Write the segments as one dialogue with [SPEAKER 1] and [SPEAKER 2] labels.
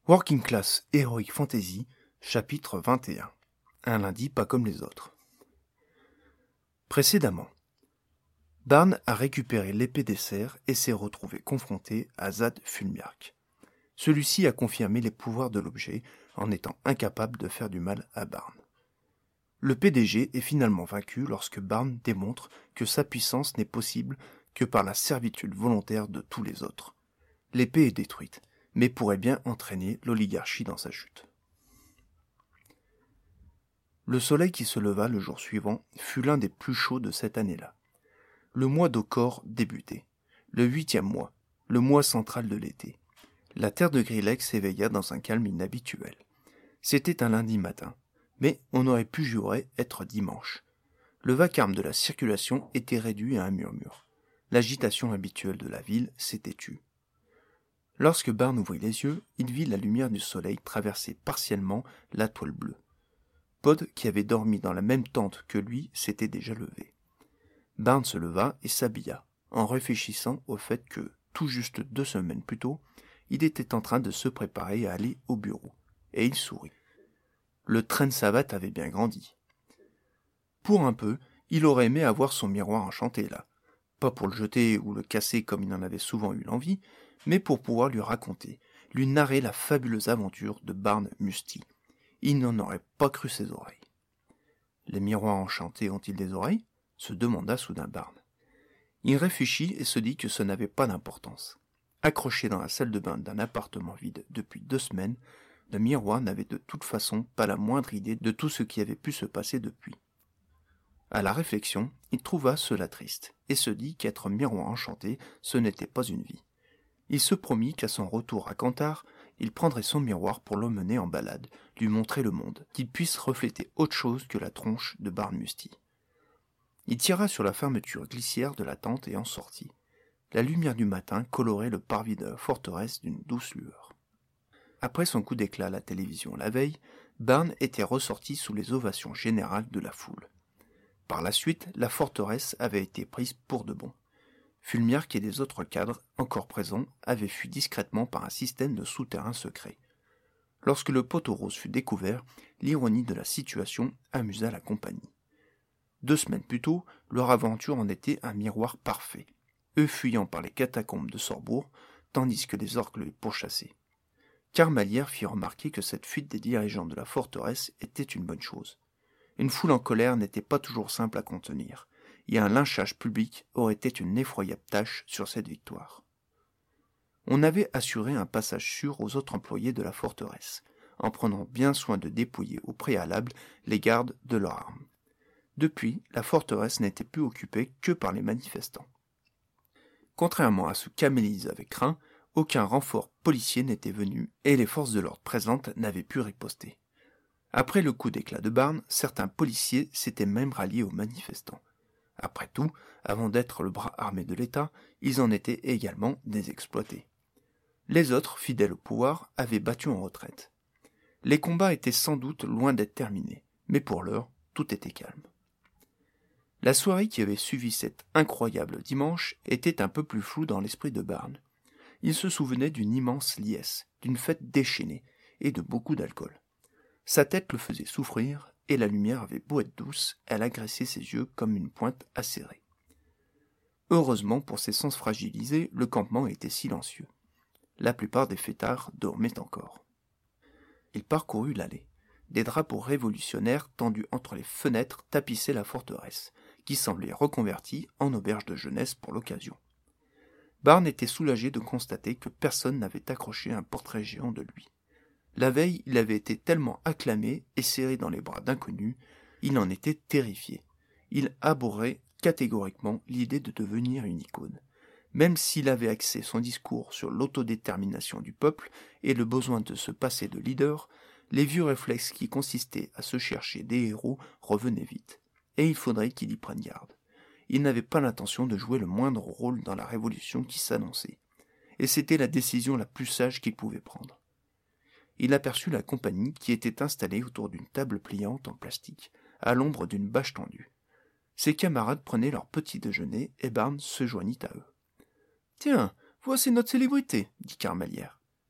[SPEAKER 1] Working Class Heroic Fantasy, chapitre 21. Un lundi pas comme les autres. Précédemment, Barn a récupéré l'épée des cerfs et s'est retrouvé confronté à Zad Fulmiark. Celui-ci a confirmé les pouvoirs de l'objet en étant incapable de faire du mal à Barn. Le PDG est finalement vaincu lorsque Barn démontre que sa puissance n'est possible que par la servitude volontaire de tous les autres. L'épée est détruite, mais pourrait bien entraîner l'oligarchie dans sa chute. Le soleil qui se leva le jour suivant fut l'un des plus chauds de cette année-là. Le mois d'Okor débutait, le 8e mois, le mois central de l'été. La terre de Grillek s'éveilla dans un calme inhabituel. C'était un lundi matin, mais on aurait pu jurer être dimanche. Le vacarme de la circulation était réduit à un murmure. L'agitation habituelle de la ville s'était tue. Lorsque Barn ouvrit les yeux, il vit la lumière du soleil traverser partiellement la toile bleue. Pod, qui avait dormi dans la même tente que lui, s'était déjà levé. Barn se leva et s'habilla, en réfléchissant au fait que, tout juste 2 semaines plus tôt, il était en train de se préparer à aller au bureau, et il sourit. Le train de savate avait bien grandi. Pour un peu, il aurait aimé avoir son miroir enchanté là, pas pour le jeter ou le casser comme il en avait souvent eu l'envie, mais pour pouvoir lui raconter, lui narrer la fabuleuse aventure de Barn Musty. Il n'en aurait pas cru ses oreilles. « Les miroirs enchantés ont-ils des oreilles ?» se demanda soudain Barn. Il réfléchit et se dit que ce n'avait pas d'importance. Accroché dans la salle de bain d'un appartement vide depuis 2 semaines, le miroir n'avait de toute façon pas la moindre idée de tout ce qui avait pu se passer depuis. À la réflexion, il trouva cela triste, et se dit qu'être miroir enchanté, ce n'était pas une vie. Il se promit qu'à son retour à Cantar, il prendrait son miroir pour l'emmener en balade, lui montrer le monde, qu'il puisse refléter autre chose que la tronche de Barn Musty. Il tira sur la fermeture glissière de la tente et en sortit. La lumière du matin colorait le parvis de la forteresse d'une douce lueur. Après son coup d'éclat à la télévision la veille, Barn était ressorti sous les ovations générales de la foule. Par la suite, la forteresse avait été prise pour de bon. Fulmiark et les autres cadres, encore présents, avaient fui discrètement par un système de souterrain secret. Lorsque le poteau rose fut découvert, l'ironie de la situation amusa la compagnie. 2 semaines plus tôt, leur aventure en était un miroir parfait, eux fuyant par les catacombes de Sorbourg, tandis que les orques les pourchassaient. Carmalière fit remarquer que cette fuite des dirigeants de la forteresse était une bonne chose. Une foule en colère n'était pas toujours simple à contenir, et un lynchage public aurait été une effroyable tâche sur cette victoire. On avait assuré un passage sûr aux autres employés de la forteresse, en prenant bien soin de dépouiller au préalable les gardes de leurs armes. Depuis, la forteresse n'était plus occupée que par les manifestants. Contrairement à ce qu'Amélis avait craint, aucun renfort policier n'était venu et les forces de l'ordre présentes n'avaient pu riposter. Après le coup d'éclat de Barn, certains policiers s'étaient même ralliés aux manifestants. Après tout, avant d'être le bras armé de l'État, ils en étaient également des exploités. Les autres, fidèles au pouvoir, avaient battu en retraite. Les combats étaient sans doute loin d'être terminés, mais pour l'heure, tout était calme. La soirée qui avait suivi cet incroyable dimanche était un peu plus floue dans l'esprit de Barn. Il se souvenait d'une immense liesse, d'une fête déchaînée et de beaucoup d'alcool. Sa tête le faisait souffrir, et la lumière avait beau être douce, elle agressait ses yeux comme une pointe acérée. Heureusement pour ses sens fragilisés, le campement était silencieux. La plupart des fêtards dormaient encore. Il parcourut l'allée. Des drapeaux révolutionnaires tendus entre les fenêtres tapissaient la forteresse, qui semblait reconvertie en auberge de jeunesse pour l'occasion. Barn était soulagé de constater que personne n'avait accroché un portrait géant de lui. La veille, il avait été tellement acclamé et serré dans les bras d'inconnus, il en était terrifié. Il abhorrait catégoriquement l'idée de devenir une icône. Même s'il avait axé son discours sur l'autodétermination du peuple et le besoin de se passer de leader, les vieux réflexes qui consistaient à se chercher des héros revenaient vite. Et il faudrait qu'il y prenne garde. Il n'avait pas l'intention de jouer le moindre rôle dans la révolution qui s'annonçait. Et c'était la décision la plus sage qu'il pouvait prendre. Il aperçut la compagnie qui était installée autour d'une table pliante en plastique, à l'ombre d'une bâche tendue. Ses camarades prenaient leur petit déjeuner et Barn se joignit à eux. « Tiens, voici notre célébrité, dit Carmalière.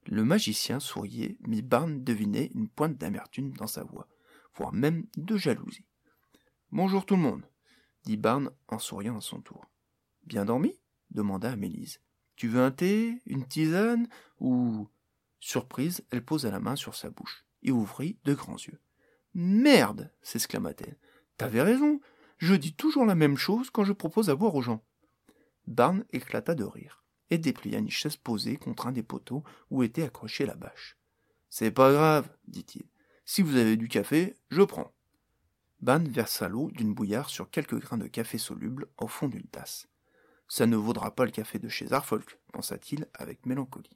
[SPEAKER 1] Le magicien souriait, mais Barn devinait une pointe d'amertume dans sa voix, voire même de jalousie. « Bonjour tout le monde, » dit Barn en souriant à son tour. « Bien dormi ?» demanda Mélise. « Tu veux un thé, une tisane ou... » Surprise, elle posa la main sur sa bouche et ouvrit de grands yeux. « Merde !» s'exclama-t-elle. « T'avais raison, je dis toujours la même chose quand je propose à boire aux gens. » Barn éclata de rire et déplia une chaise posée contre un des poteaux où était accrochée la bâche. « C'est pas grave, dit-il. Si vous avez du café, je prends. » Barn versa l'eau d'une bouillarde sur quelques grains de café solubles au fond d'une tasse. « Ça ne vaudra pas le café de chez Arfolk, pensa-t-il avec mélancolie.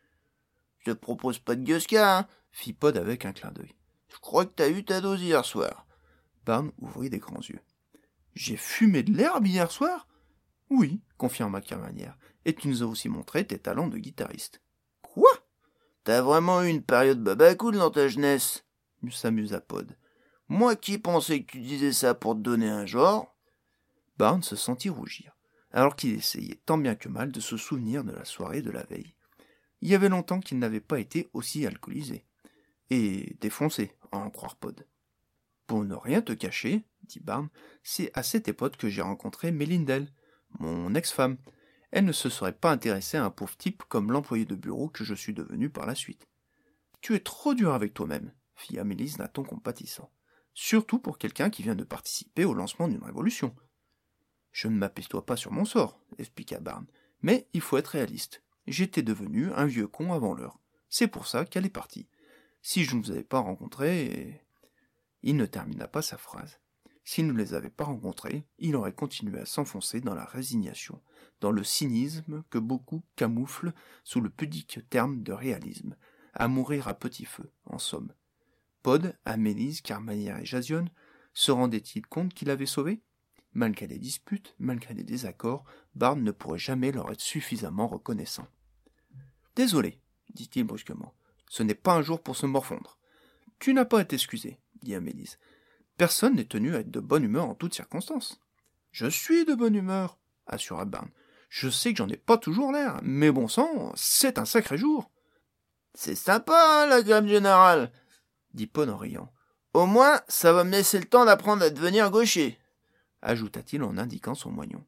[SPEAKER 1] « Je te propose pas de gueusca, hein, fit Pod avec un clin d'œil. Je crois que t'as eu ta dose hier soir. » Barn ouvrit des grands yeux. « J'ai fumé de l'herbe hier soir ? » ?»« Oui, confirma Carmanière, et tu nous as aussi montré tes talents de guitariste. »« Quoi ? T'as vraiment eu une période babacool dans ta jeunesse ?» s'amusa Pod. « Moi qui pensais que tu disais ça pour te donner un genre. » Barn se sentit rougir, alors qu'il essayait tant bien que mal de se souvenir de la soirée de la veille. Il y avait longtemps qu'il n'avait pas été aussi alcoolisé. Et défoncé, à en croire Pod. « Pour ne rien te cacher, dit Barn, c'est à cette époque que j'ai rencontré Mélindel, mon ex-femme. Elle ne se serait pas intéressée à un pauvre type comme l'employé de bureau que je suis devenu par la suite. »« Tu es trop dur avec toi-même, » fit Amélis d'un ton compatissant. « Surtout pour quelqu'un qui vient de participer au lancement d'une révolution. »« Je ne m'apitoie pas sur mon sort, » expliqua Barn, « mais il faut être réaliste. J'étais devenu un vieux con avant l'heure. C'est pour ça qu'elle est partie. Si je ne vous avais pas rencontrés... » Il ne termina pas sa phrase. S'il ne les avait pas rencontrés, il aurait continué à s'enfoncer dans la résignation, dans le cynisme que beaucoup camouflent sous le pudique terme de réalisme, à mourir à petit feu, en somme. Pod, Amélis, Carmanière et Jasion se rendaient-ils compte qu'il avait sauvé ? Malgré les disputes, malgré les désaccords, Barn ne pourrait jamais leur être suffisamment reconnaissant. « Désolé, dit-il brusquement, ce n'est pas un jour pour se morfondre. Tu n'as pas à t'excuser, dit Amélis. Personne n'est tenu à être de bonne humeur en toutes circonstances. Je suis de bonne humeur, assura Barn. Je sais que j'en ai pas toujours l'air, mais bon sang, c'est un sacré jour. C'est sympa, hein, la grève générale, dit Pod en riant. Au moins, ça va me laisser le temps d'apprendre à devenir gaucher, ajouta-t-il en indiquant son moignon.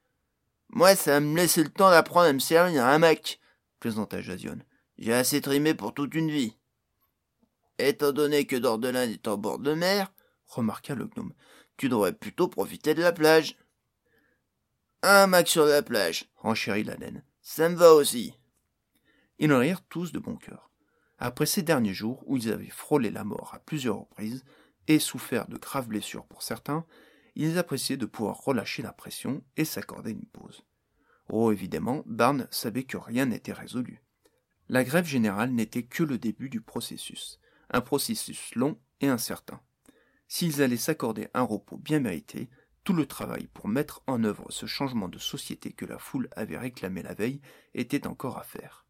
[SPEAKER 1] Moi, ça va me laisser le temps d'apprendre à me servir un hamac, plaisanta Jasion. J'ai assez trimé pour toute une vie. Étant donné que Dordelin est en bord de mer, remarqua le gnome, tu devrais plutôt profiter de la plage. Un hamac sur la plage, renchérit la naine. Ça me va aussi. Ils rirent tous de bon cœur. Après ces derniers jours où ils avaient frôlé la mort à plusieurs reprises et souffert de graves blessures pour certains, ils appréciaient de pouvoir relâcher la pression et s'accorder une pause. Oh, évidemment, Barn savait que rien n'était résolu. La grève générale n'était que le début du processus, un processus long et incertain. S'ils allaient s'accorder un repos bien mérité, tout le travail pour mettre en œuvre ce changement de société que la foule avait réclamé la veille était encore à faire.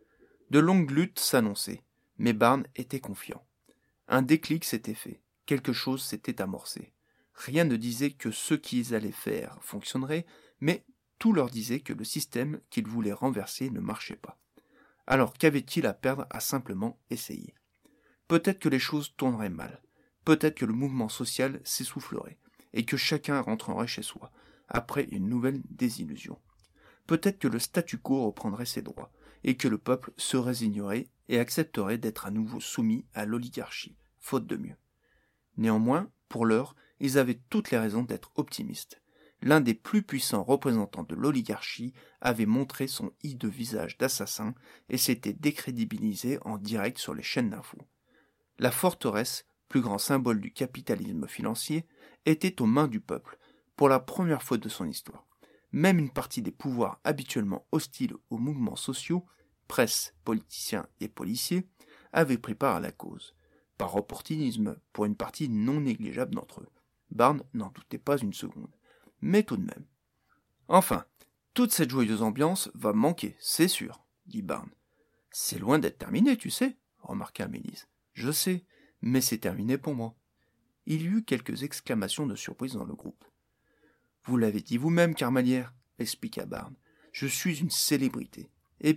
[SPEAKER 1] De longues luttes s'annonçaient, mais Barn était confiant. Un déclic s'était fait, quelque chose s'était amorcé. Rien ne disait que ce qu'ils allaient faire fonctionnerait, mais tout leur disait que le système qu'ils voulaient renverser ne marchait pas. Alors qu'avaient-ils à perdre à simplement essayer ? Peut-être que les choses tourneraient mal, peut-être que le mouvement social s'essoufflerait, et que chacun rentrerait chez soi, après une nouvelle désillusion. Peut-être que le statu quo reprendrait ses droits, et que le peuple se résignerait et accepterait d'être à nouveau soumis à l'oligarchie, faute de mieux. Néanmoins, pour l'heure, ils avaient toutes les raisons d'être optimistes. L'un des plus puissants représentants de l'oligarchie avait montré son hideux visage d'assassin et s'était décrédibilisé en direct sur les chaînes d'infos. La forteresse, plus grand symbole du capitalisme financier, était aux mains du peuple, pour la première fois de son histoire. Même une partie des pouvoirs habituellement hostiles aux mouvements sociaux, presse, politiciens et policiers, avaient pris part à la cause. Par opportunisme, pour une partie non négligeable d'entre eux. Barn n'en doutait pas une seconde. Mais tout de même. Enfin, toute cette joyeuse ambiance va manquer, c'est sûr, dit Barn. C'est loin d'être terminé, tu sais, remarqua Amélis. Je sais, mais c'est terminé pour moi. Il y eut quelques exclamations de surprise dans le groupe. Vous l'avez dit vous-même, Carmanière, expliqua Barn. Je suis une célébrité. Et puis quoi ?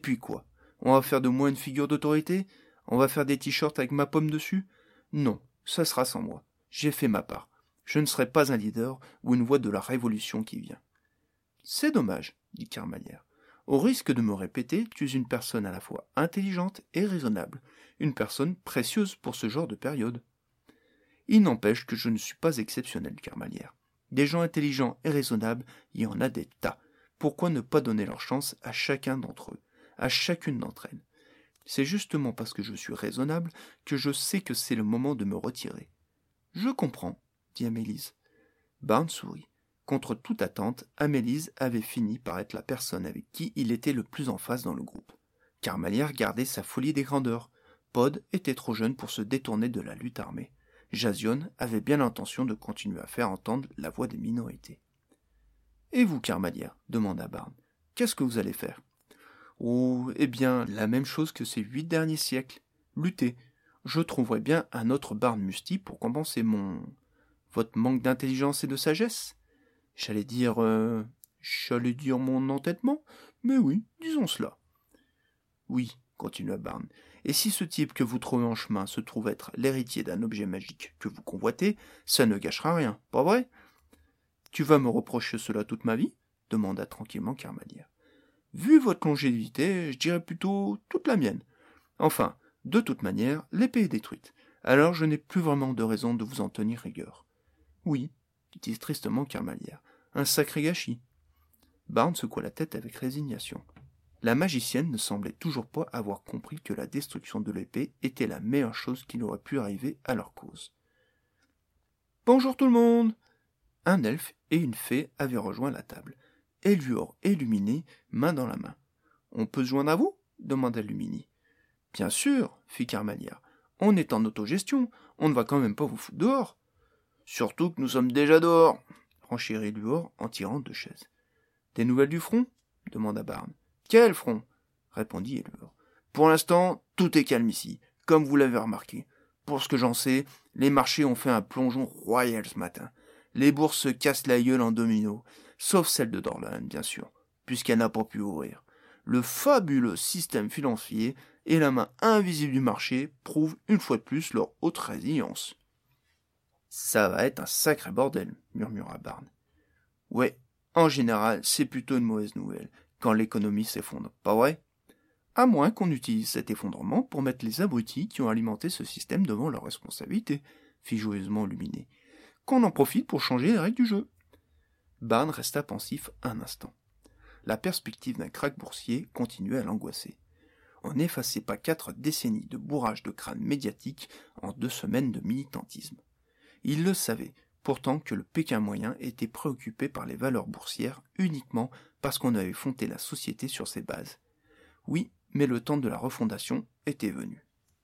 [SPEAKER 1] On va faire de moi une figure d'autorité? On va faire des t-shirts avec ma pomme dessus? Non, ça sera sans moi. J'ai fait ma part. Je ne serai pas un leader ou une voix de la révolution qui vient. C'est dommage, dit Carmalière. Au risque de me répéter, tu es une personne à la fois intelligente et raisonnable, une personne précieuse pour ce genre de période. Il n'empêche que je ne suis pas exceptionnel, Carmalière. Des gens intelligents et raisonnables, il y en a des tas. Pourquoi ne pas donner leur chance à chacun d'entre eux, à chacune d'entre elles? C'est justement parce que je suis raisonnable que je sais que c'est le moment de me retirer. Je comprends, dit Amélise. Barnes sourit. Contre toute attente, Amélise avait fini par être la personne avec qui il était le plus en phase dans le groupe. Carmalière gardait sa folie des grandeurs. Pod était trop jeune pour se détourner de la lutte armée. Jasion avait bien l'intention de continuer à faire entendre la voix des minorités. « Et vous, Carmalière » demanda Barnes. « Qu'est-ce que vous allez faire ?»« Oh, eh bien, la même chose que ces 8 derniers siècles. Lutter. Je trouverai bien un autre Barnes Musty pour compenser votre manque d'intelligence et de sagesse. J'allais dire mon entêtement, mais oui, disons cela. » « Oui, continua Barnes, et si ce type que vous trouvez en chemin se trouve être l'héritier d'un objet magique que vous convoitez, ça ne gâchera rien, pas vrai? Tu vas me reprocher cela toute ma vie? Demanda tranquillement Carmalière. Vu votre longévité, je dirais plutôt toute la mienne. Enfin, de toute manière, l'épée est détruite, alors je n'ai plus vraiment de raison de vous en tenir rigueur. Oui, dit tristement Carmalière, un sacré gâchis. Barnes secoua la tête avec résignation. La magicienne ne semblait toujours pas avoir compris que la destruction de l'épée était la meilleure chose qui aurait pu arriver à leur cause. « Bonjour tout le monde !» Un elfe et une fée avaient rejoint la table. Éluor et Luminé, main dans la main. « On peut se joindre à vous ?» demanda Luminé. « Bien sûr, fit Carmalière. On est en autogestion, on ne va quand même pas vous foutre dehors. »« Surtout que nous sommes déjà dehors !» renchérit Éluor en tirant 2 chaises. « Des nouvelles du front ?» demanda Barnes. « Quel front ?» répondit Éluor. « Pour l'instant, tout est calme ici, comme vous l'avez remarqué. Pour ce que j'en sais, les marchés ont fait un plongeon royal ce matin. Les bourses se cassent la gueule en domino, sauf celle de Dorlan, bien sûr, puisqu'elle n'a pas pu ouvrir. Le fabuleux système financier et la main invisible du marché prouvent une fois de plus leur haute résilience. »« Ça va être un sacré bordel, » murmura Barnes. « Ouais, en général, c'est plutôt une mauvaise nouvelle, quand l'économie s'effondre, pas vrai? À moins qu'on utilise cet effondrement pour mettre les abrutis qui ont alimenté ce système devant leurs responsabilités, fit joyeusement Luminé. Qu'on en profite pour changer les règles du jeu. » Barnes resta pensif un instant. La perspective d'un krach boursier continuait à l'angoisser. On n'effaçait pas 4 décennies de bourrage de crâne médiatique en 2 semaines de militantisme. Il le savait, pourtant que le Pékin moyen était préoccupé par les valeurs boursières uniquement parce qu'on avait fondé la société sur ses bases. Oui, mais le temps de la refondation était venu.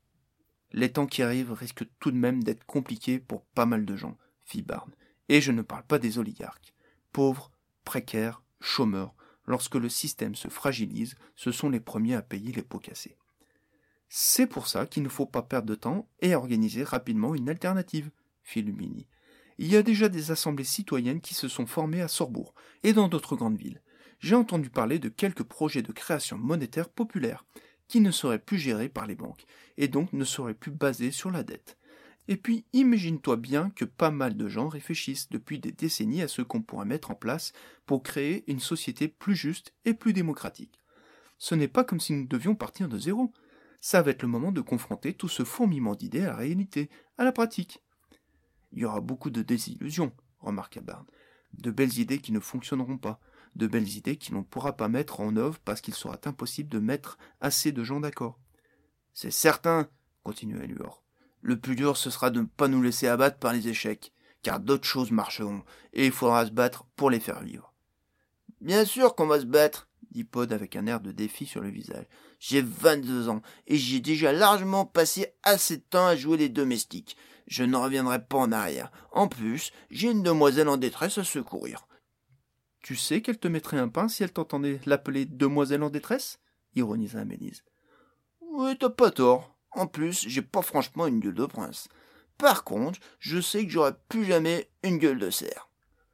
[SPEAKER 1] Les temps qui arrivent risquent tout de même d'être compliqués pour pas mal de gens, fit Barnes. Et je ne parle pas des oligarques. Pauvres, précaires, chômeurs, lorsque le système se fragilise, ce sont les premiers à payer les pots cassés. C'est pour ça qu'il ne faut pas perdre de temps et organiser rapidement une alternative, fit Luminé. Il y a déjà des assemblées citoyennes qui se sont formées à Sorbourg et dans d'autres grandes villes. J'ai entendu parler de quelques projets de création monétaire populaire qui ne seraient plus gérés par les banques et donc ne seraient plus basés sur la dette. Et puis, imagine-toi bien que pas mal de gens réfléchissent depuis des décennies à ce qu'on pourrait mettre en place pour créer une société plus juste et plus démocratique. Ce n'est pas comme si nous devions partir de zéro. Ça va être le moment de confronter tout ce fourmillement d'idées à la réalité, à la pratique. Il y aura beaucoup de désillusions, remarqua Barnes. De belles idées qui ne fonctionneront pas, de belles idées que l'on ne pourra pas mettre en œuvre parce qu'il sera impossible de mettre assez de gens d'accord. C'est certain, continua Éluor. Le plus dur, ce sera de ne pas nous laisser abattre par les échecs, car d'autres choses marcheront, et il faudra se battre pour les faire vivre. Bien sûr qu'on va se battre, dit Pod avec un air de défi sur le visage. J'ai 22 ans, et j'ai déjà largement passé assez de temps à jouer les domestiques. Je ne reviendrai pas en arrière. En plus, j'ai une demoiselle en détresse à secourir. Tu sais qu'elle te mettrait un pain si elle t'entendait l'appeler demoiselle en détresse? Ironisa Amélise. Oui, t'as pas tort. En plus, j'ai pas franchement une gueule de prince. Par contre, je sais que j'aurai plus jamais une gueule de cerf.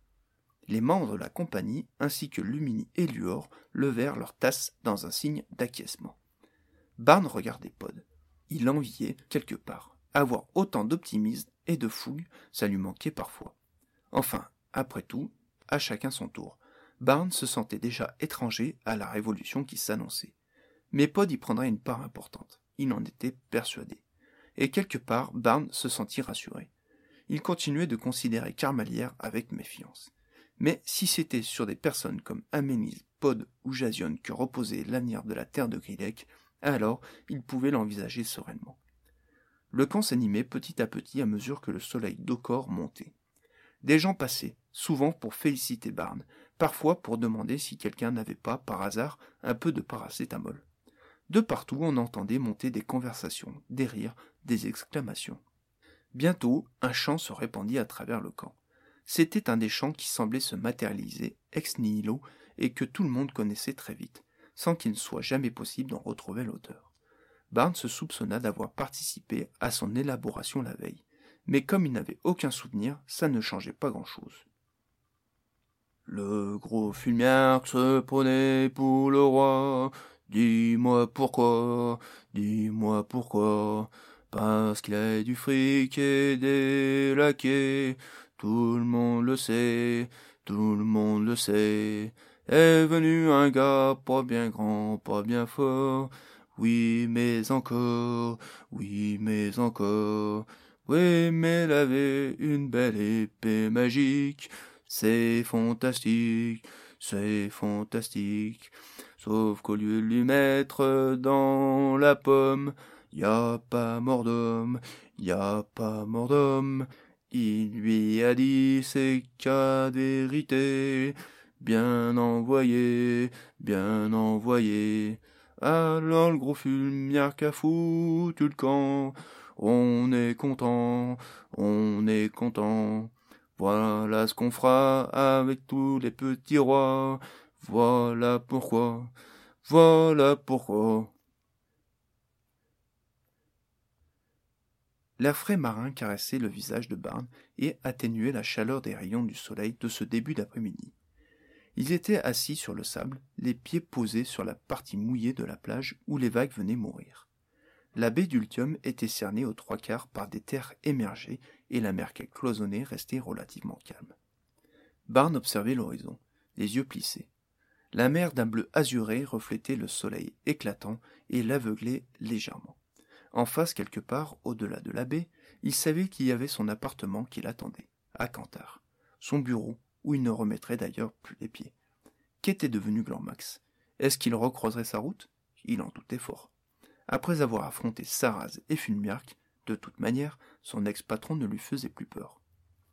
[SPEAKER 1] Les membres de la compagnie, ainsi que Luminé et Luor, levèrent leurs tasses dans un signe d'acquiescement. Barnes regardait Pod. Il l'enviait quelque part. Avoir autant d'optimisme et de fougue, ça lui manquait parfois. Enfin, après tout, à chacun son tour. Barnes se sentait déjà étranger à la révolution qui s'annonçait. Mais Pod y prendrait une part importante. Il en était persuadé. Et quelque part, Barnes se sentit rassuré. Il continuait de considérer Carmalière avec méfiance. Mais si c'était sur des personnes comme Aménis, Pod ou Jason que reposait l'avenir de la terre de Grilek, alors il pouvait l'envisager sereinement. Le camp s'animait petit à petit à mesure que le soleil d'Okor montait. Des gens passaient, souvent pour féliciter Barnes, parfois pour demander si quelqu'un n'avait pas, par hasard, un peu de paracétamol. De partout on entendait monter des conversations, des rires, des exclamations. Bientôt, un chant se répandit à travers le camp. C'était un des chants qui semblait se matérialiser ex nihilo et que tout le monde connaissait très vite, sans qu'il ne soit jamais possible d'en retrouver l'auteur. Barnes se soupçonna d'avoir participé à son élaboration la veille, mais comme il n'avait aucun souvenir, ça ne changeait pas grand-chose. Le gros Fulmiarque se prenait pour le roi. Dis-moi pourquoi, parce qu'il a du fric et des laquais. Tout le monde le sait, tout le monde le sait. Est venu un gars pas bien grand, pas bien fort. Oui, mais encore, oui, mais encore. Oui, mais il avait une belle épée magique. C'est fantastique, c'est fantastique. Sauf qu'au lieu de lui mettre dans la pomme, y a pas mort d'homme, y a pas mort d'homme. Il lui a dit c'est qu'à vérité, bien envoyé, bien envoyé. Alors le gros Fulmiarque a foutu le camp. On est content, on est content. Voilà ce qu'on fera avec tous les petits rois. Voilà pourquoi, voilà pourquoi. L'air frais marin caressait le visage de Barnes et atténuait la chaleur des rayons du soleil de ce début d'après-midi. Ils étaient assis sur le sable, les pieds posés sur la partie mouillée de la plage où les vagues venaient mourir. La baie d'Ultium était cernée aux trois quarts par des terres émergées et la mer qu'elle cloisonnait restait relativement calme. Barnes observait l'horizon, les yeux plissés. La mer d'un bleu azuré reflétait le soleil éclatant et l'aveuglait légèrement. En face, quelque part, au-delà de la baie, il savait qu'il y avait son appartement qui l'attendait, à Cantar, son bureau, où il ne remettrait d'ailleurs plus les pieds. Qu'était devenu Glanmax? Est-ce qu'il recroiserait sa route? Il en doutait fort. Après avoir affronté Saraz et Fulmiarque, de toute manière, son ex-patron ne lui faisait plus peur.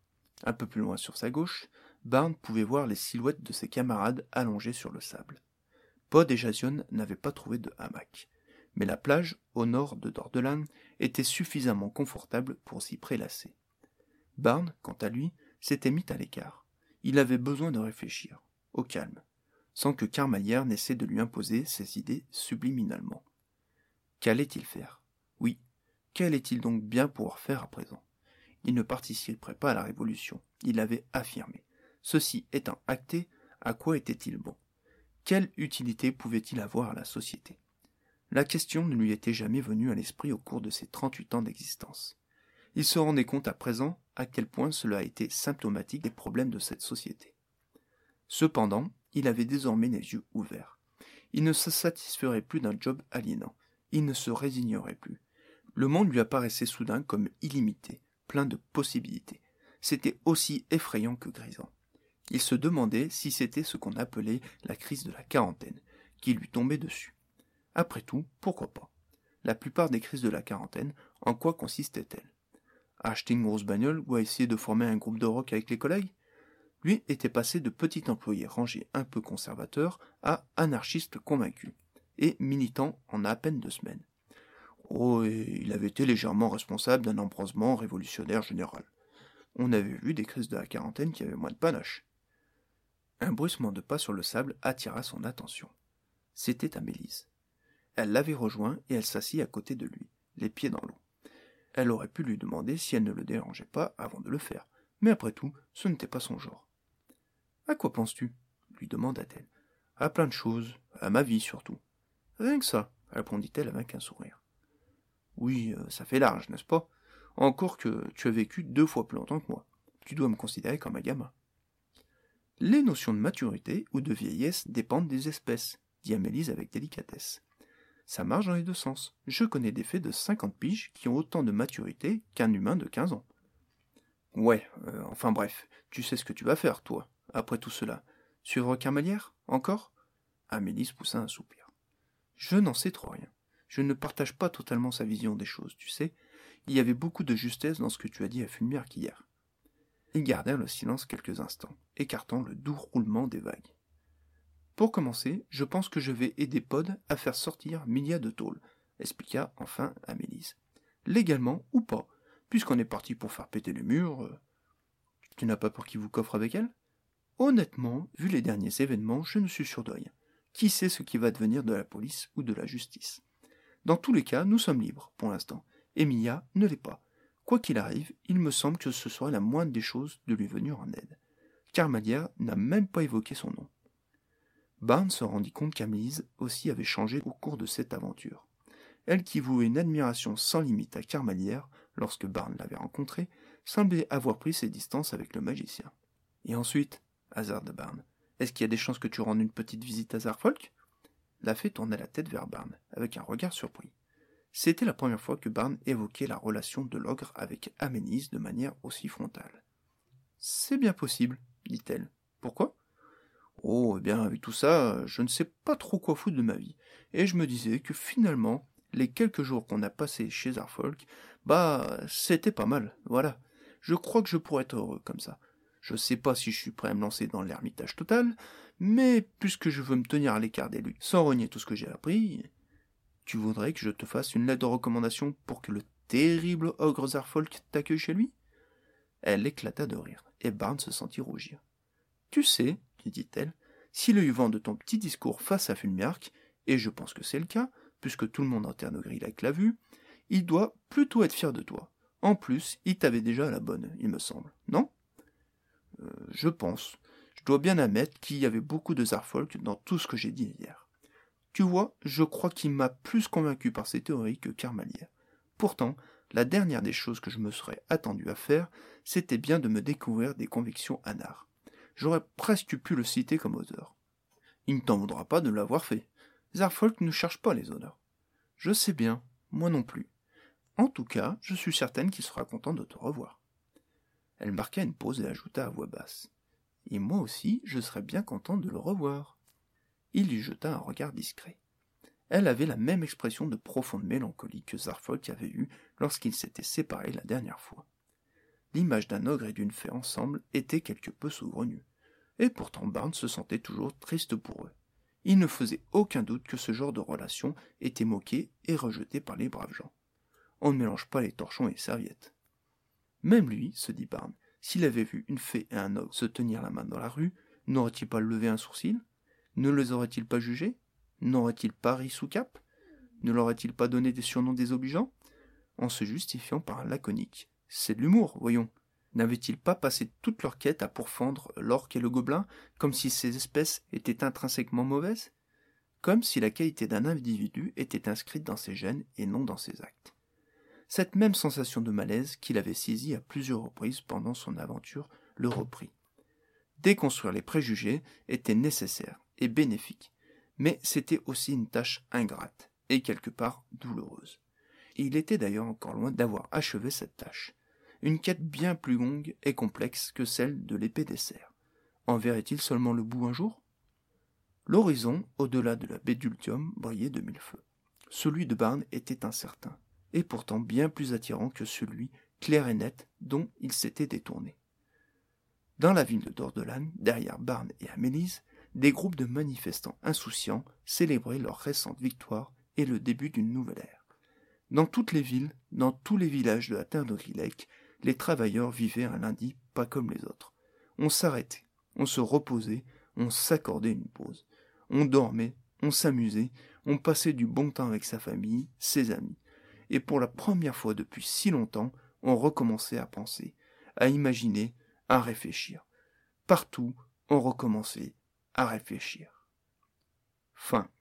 [SPEAKER 1] Un peu plus loin sur sa gauche, Barnes pouvait voir les silhouettes de ses camarades allongés sur le sable. Pod et Jason n'avaient pas trouvé de hamac, mais la plage, au nord de Dordelan, était suffisamment confortable pour s'y prélasser. Barnes, quant à lui, s'était mis à l'écart. Il avait besoin de réfléchir, au calme, sans que Carmalière n'essaie de lui imposer ses idées subliminalement. Qu'allait-il faire? Oui, qu'allait-il donc bien pouvoir faire à présent? Il ne participerait pas à la Révolution, il l'avait affirmé. Ceci étant acté, à quoi était-il bon? Quelle utilité pouvait-il avoir à la société? La question ne lui était jamais venue à l'esprit au cours de ses 38 ans d'existence. Il se rendait compte à présent à quel point cela a été symptomatique des problèmes de cette société. Cependant, il avait désormais les yeux ouverts. Il ne se satisferait plus d'un job aliénant. Il ne se résignerait plus. Le monde lui apparaissait soudain comme illimité, plein de possibilités. C'était aussi effrayant que grisant. Il se demandait si c'était ce qu'on appelait la crise de la quarantaine, qui lui tombait dessus. Après tout, pourquoi pas? La plupart des crises de la quarantaine, en quoi consistaient-elles? À acheter une grosse bagnole ou à essayer de former un groupe de rock avec les collègues? Lui était passé de petit employé rangé un peu conservateur à anarchiste convaincu, et militant en à peine 2 semaines. Oh, et il avait été légèrement responsable d'un embrasement révolutionnaire général. On avait vu des crises de la quarantaine qui avaient moins de panache. Un bruissement de pas sur le sable attira son attention. C'était Amélise. Elle l'avait rejoint et elle s'assit à côté de lui, les pieds dans l'eau. Elle aurait pu lui demander si elle ne le dérangeait pas avant de le faire, mais après tout, ce n'était pas son genre. « À quoi penses-tu » lui demanda-t-elle. « À plein de choses, à ma vie surtout. »« Rien que ça, répondit-elle avec un sourire. Oui, ça fait large, n'est-ce pas? Encore que tu as vécu 2 fois plus longtemps que moi. Tu dois me considérer comme un gamin. Les notions de maturité ou de vieillesse dépendent des espèces, dit Amélie avec délicatesse. Ça marche dans les deux sens. Je connais des fées de 50 piges qui ont autant de maturité qu'un humain de 15 ans. Ouais, enfin bref, tu sais ce que tu vas faire, toi, après tout cela. Suivre Carmelière, encore? Amélie poussa un soupir. Je n'en sais trop rien. Je ne partage pas totalement sa vision des choses, tu sais. Il y avait beaucoup de justesse dans ce que tu as dit à Fulmire qu'hier. Ils gardèrent le silence quelques instants, écartant le doux roulement des vagues. Pour commencer, je pense que je vais aider Pod à faire sortir Milia de tôle, expliqua enfin Amélise. Légalement ou pas, puisqu'on est parti pour faire péter le mur. Tu n'as pas peur qu'il vous coffre avec elle? Honnêtement, vu les derniers événements, je ne suis sûr de rien. Qui sait ce qui va devenir de la police ou de la justice? Dans tous les cas, nous sommes libres, pour l'instant. Et Mia ne l'est pas. Quoi qu'il arrive, il me semble que ce serait la moindre des choses de lui venir en aide. Carmelière n'a même pas évoqué son nom. Barnes se rendit compte qu'Amélie aussi avait changé au cours de cette aventure. Elle qui vouait une admiration sans limite à Carmelière lorsque Barnes l'avait rencontrée, semblait avoir pris ses distances avec le magicien. Et ensuite, hasarda Barnes, est-ce qu'il y a des chances que tu rendes une petite visite à Zarfolk? La fée tourna la tête vers Barnes, avec un regard surpris. C'était la première fois que Barnes évoquait la relation de l'ogre avec Amélis de manière aussi frontale. « C'est bien possible, dit-elle. Pourquoi ? Oh, eh bien, avec tout ça, je ne sais pas trop quoi foutre de ma vie, et je me disais que finalement, les quelques jours qu'on a passés chez Zarfolk, c'était pas mal, voilà. Je crois que je pourrais être heureux comme ça. Je sais pas si je suis prêt à me lancer dans l'ermitage total, mais puisque je veux me tenir à l'écart des luttes sans renier tout ce que j'ai appris, tu voudrais que je te fasse une lettre de recommandation pour que le terrible ogre Zarfolk t'accueille chez lui? Elle éclata de rire, et Barnes se sentit rougir. Tu sais, dit-elle, si le vent de ton petit discours face à Fulmiark, et je pense que c'est le cas, puisque tout le monde en terre de Grillac l'a vu, il doit plutôt être fier de toi. En plus, il t'avait déjà à la bonne, il me semble, non? Je pense. Je dois bien admettre qu'il y avait beaucoup de Zarfolk dans tout ce que j'ai dit hier. Tu vois, je crois qu'il m'a plus convaincu par ses théories que Carmalière. Pourtant, la dernière des choses que je me serais attendu à faire, c'était bien de me découvrir des convictions anard. J'aurais presque pu le citer comme auteur. Il ne t'en voudra pas de l'avoir fait. Zarfolk ne cherche pas les honneurs. Je sais bien, moi non plus. En tout cas, je suis certaine qu'il sera content de te revoir. Elle marqua une pause et ajouta à voix basse. Et moi aussi, je serais bien content de le revoir. Il lui jeta un regard discret. Elle avait la même expression de profonde mélancolie que Zarfolk avait eue lorsqu'ils s'étaient séparés la dernière fois. L'image d'un ogre et d'une fée ensemble était quelque peu saugrenue, et pourtant Barnes se sentait toujours triste pour eux. Il ne faisait aucun doute que ce genre de relation était moqué et rejeté par les braves gens. On ne mélange pas les torchons et les serviettes. Même lui, se dit Barnes, s'il avait vu une fée et un ogre se tenir la main dans la rue, n'aurait-il pas levé un sourcil? Ne les aurait-il pas jugés? N'aurait-il pas ri sous cape? Ne leur aurait-il pas donné des surnoms désobligeants? En se justifiant par un laconique. C'est de l'humour, voyons. N'avaient-ils pas passé toute leur quête à pourfendre l'orque et le gobelin, comme si ces espèces étaient intrinsèquement mauvaises? Comme si la qualité d'un individu était inscrite dans ses gènes et non dans ses actes. Cette même sensation de malaise qu'il avait saisie à plusieurs reprises pendant son aventure le reprit. Déconstruire les préjugés était nécessaire et bénéfique, mais c'était aussi une tâche ingrate et quelque part douloureuse. Il était d'ailleurs encore loin d'avoir achevé cette tâche, une quête bien plus longue et complexe que celle de l'épée des cerfs. En verrait-il seulement le bout un jour? L'horizon, au-delà de la baie d'Ultium, brillait de mille feux. Celui de Barnes était incertain, et pourtant bien plus attirant que celui, clair et net, dont il s'était détourné. Dans la ville de Dordolan, derrière Barnes et Amélis, des groupes de manifestants insouciants célébraient leur récente victoire et le début d'une nouvelle ère. Dans toutes les villes, dans tous les villages de la terre de Grillec, les travailleurs vivaient un lundi pas comme les autres. On s'arrêtait, on se reposait, on s'accordait une pause. On dormait, on s'amusait, on passait du bon temps avec sa famille, ses amis. Et pour la première fois depuis si longtemps, on recommençait à penser, à imaginer, à réfléchir. Partout, on recommençait à réfléchir. Fin.